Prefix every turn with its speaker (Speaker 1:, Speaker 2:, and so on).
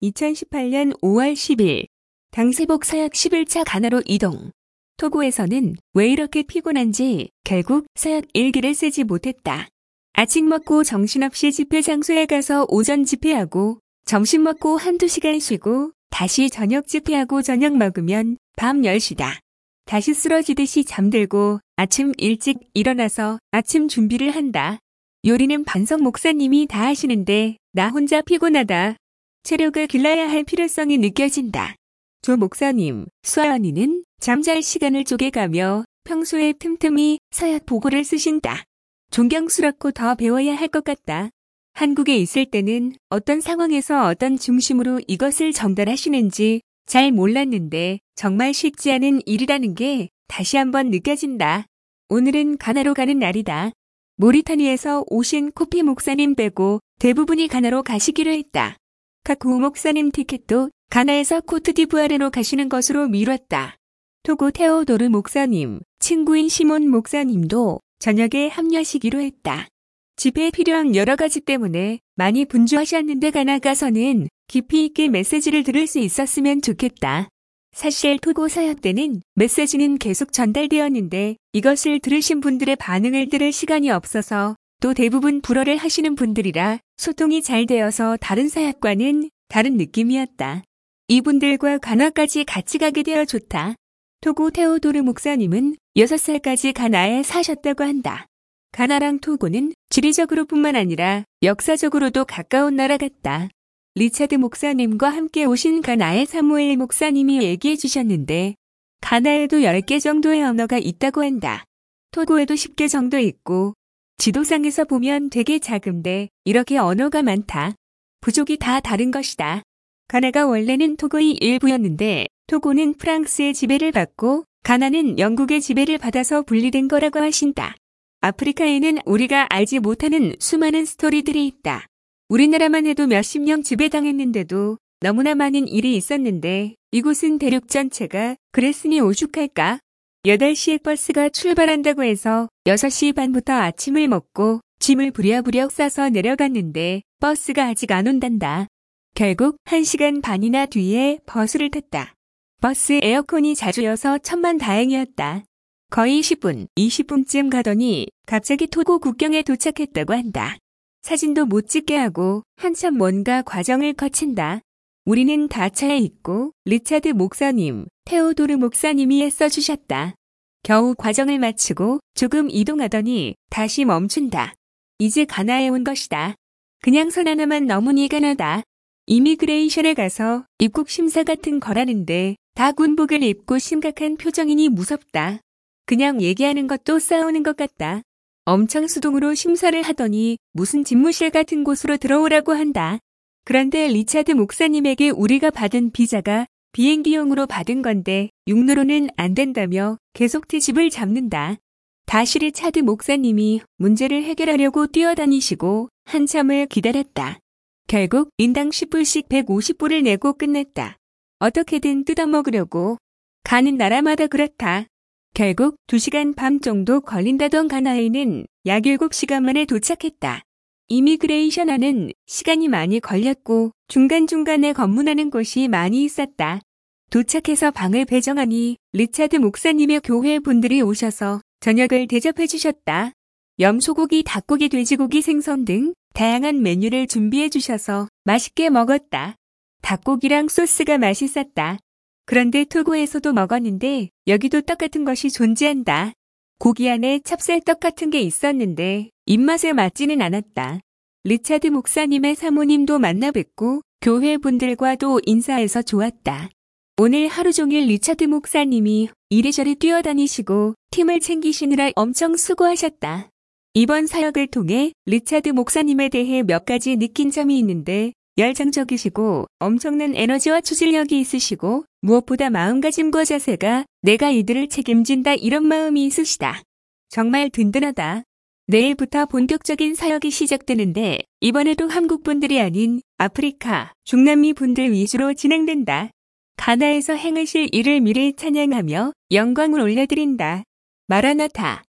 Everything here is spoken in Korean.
Speaker 1: 2018년 5월 10일 당세복 사역 11차 가나로 이동. 토고에서는 왜 이렇게 피곤한지 결국 사역 일기를 쓰지 못했다. 아침 먹고 정신없이 집회 장소에 가서 오전 집회하고 점심 먹고 한두 시간 쉬고 다시 저녁 집회하고 저녁 먹으면 밤 10시다. 다시 쓰러지듯이 잠들고 아침 일찍 일어나서 아침 준비를 한다. 요리는 반석 목사님이 다 하시는데 나 혼자 피곤하다. 체력을 길러야 할 필요성이 느껴진다. 조 목사님, 수아언니는 잠잘 시간을 쪼개가며 평소에 틈틈이 사역 보고를 쓰신다. 존경스럽고 더 배워야 할 것 같다. 한국에 있을 때는 어떤 상황에서 어떤 중심으로 이것을 전달하시는지 잘 몰랐는데 정말 쉽지 않은 일이라는 게 다시 한번 느껴진다. 오늘은 가나로 가는 날이다. 모리타니에서 오신 코피 목사님 빼고 대부분이 가나로 가시기로 했다. 카쿠 목사님 티켓도 가나에서 코트디부아르로 가시는 것으로 미뤘다. 토고 테오도르 목사님, 친구인 시몬 목사님도 저녁에 합류하시기로 했다. 집회에 필요한 여러 가지 때문에 많이 분주하셨는데 가나 가서는 깊이 있게 메시지를 들을 수 있었으면 좋겠다. 사실 토고 사역 때는 메시지는 계속 전달되었는데 이것을 들으신 분들의 반응을 들을 시간이 없어서 또 대부분 불어를 하시는 분들이라 소통이 잘 되어서 다른 사역과는 다른 느낌이었다. 이분들과 가나까지 같이 가게 되어 좋다. 토고 테오도르 목사님은 6살까지 가나에 사셨다고 한다. 가나랑 토고는 지리적으로뿐만 아니라 역사적으로도 가까운 나라 같다. 리차드 목사님과 함께 오신 가나의 사무엘 목사님이 얘기해 주셨는데 가나에도 10개 정도의 언어가 있다고 한다. 토고에도 10개 정도 있고 지도상에서 보면 되게 작은데 이렇게 언어가 많다. 부족이 다 다른 것이다. 가나가 원래는 토고의 일부였는데 토고는 프랑스의 지배를 받고 가나는 영국의 지배를 받아서 분리된 거라고 하신다. 아프리카에는 우리가 알지 못하는 수많은 스토리들이 있다. 우리나라만 해도 몇십 년 지배당했는데도 너무나 많은 일이 있었는데 이곳은 대륙 전체가 그랬으니 오죽할까? 8시에 버스가 출발한다고 해서 6시 반부터 아침을 먹고 짐을 부랴부랴 싸서 내려갔는데 버스가 아직 안 온단다. 결국 1시간 반이나 뒤에 버스를 탔다. 버스 에어컨이 자주여서 천만다행이었다. 거의 10분, 20분쯤 가더니 갑자기 토고 국경에 도착했다고 한다. 사진도 못 찍게 하고 한참 뭔가 과정을 거친다. 우리는 다 차에 있고 리차드 목사님, 테오도르 목사님이 애써주셨다. 겨우 과정을 마치고 조금 이동하더니 다시 멈춘다. 이제 가나에 온 것이다. 그냥 선 하나만 넘으니 가나다. 이미그레이션에 가서 입국 심사 같은 거라는데 다 군복을 입고 심각한 표정이니 무섭다. 그냥 얘기하는 것도 싸우는 것 같다. 엄청 수동으로 심사를 하더니 무슨 집무실 같은 곳으로 들어오라고 한다. 그런데 리차드 목사님에게 우리가 받은 비자가 비행기용으로 받은 건데 육로로는 안 된다며 계속 트집을 잡는다. 다시 리차드 목사님이 문제를 해결하려고 뛰어다니시고 한참을 기다렸다. 결국 인당 10불씩 150불을 내고 끝냈다. 어떻게든 뜯어먹으려고. 가는 나라마다 그렇다. 결국 2시간 반 정도 걸린다던 가나에는 약 7시간 만에 도착했다. 이미그레이션 안은 시간이 많이 걸렸고 중간중간에 검문하는 곳이 많이 있었다. 도착해서 방을 배정하니 리차드 목사님의 교회 분들이 오셔서 저녁을 대접해 주셨다. 염소고기, 닭고기, 돼지고기, 생선 등 다양한 메뉴를 준비해 주셔서 맛있게 먹었다. 닭고기랑 소스가 맛있었다. 그런데 토고에서도 먹었는데 여기도 떡 같은 것이 존재한다. 고기 안에 찹쌀떡 같은 게 있었는데 입맛에 맞지는 않았다. 리차드 목사님의 사모님도 만나 뵙고 교회 분들과도 인사해서 좋았다. 오늘 하루 종일 리차드 목사님이 이리저리 뛰어다니시고 팀을 챙기시느라 엄청 수고하셨다. 이번 사역을 통해 리차드 목사님에 대해 몇 가지 느낀 점이 있는데 열정적이시고 엄청난 에너지와 추진력이 있으시고 무엇보다 마음가짐과 자세가 내가 이들을 책임진다 이런 마음이 있으시다. 정말 든든하다. 내일부터 본격적인 사역이 시작되는데 이번에도 한국 분들이 아닌 아프리카, 중남미 분들 위주로 진행된다. 가나에서 행하실 일을 미리 찬양하며 영광을 올려드린다. 마라나타.